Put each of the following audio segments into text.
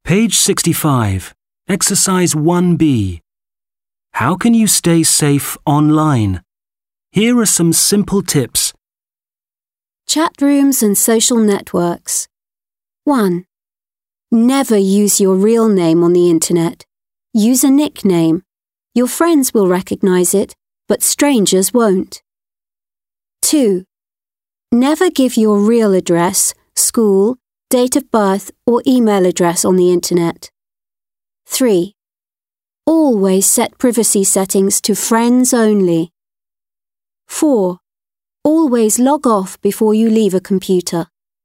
Page 65. Exercise 1B. How can you stay safe online? Here are some simple tips. Chat rooms and social networks. 1. Never use your real name on the internet. Use a nickname. Your friends will recognize it, but strangers won't. 2. Never give your real address, school, date of birth, or email address on the internet. 3. Always set privacy settings to friends only. 4. Always log off before you leave a computer.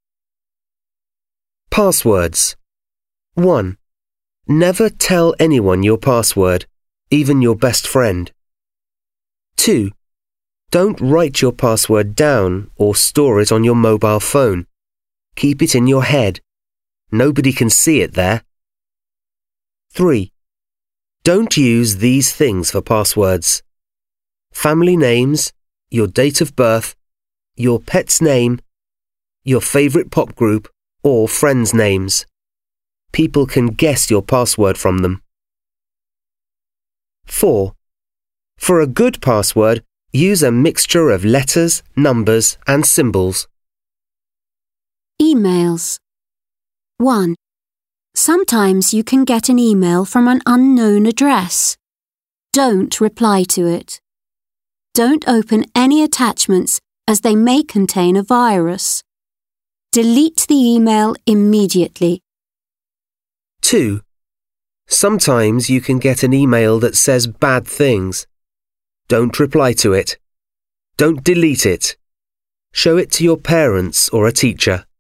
Passwords. 1. Never tell anyone your password, even your best friend. 2. Don't write your password down or store it on your mobile phone. Keep it in your head. Nobody can see it there. 3. Don't use these things for passwords: family names, your date of birth, your pet's name, your favorite pop group, or friends' names. People can guess your password from them. 4. For a good password, use a mixture of letters, numbers, and symbols. Emails. 1. Sometimes you can get an email from an unknown address. Don't reply to it. Don't open any attachments as they may contain a virus. Delete the email immediately. 2. Sometimes you can get an email that says bad things. Don't reply to it. Don't delete it. Show it to your parents or a teacher.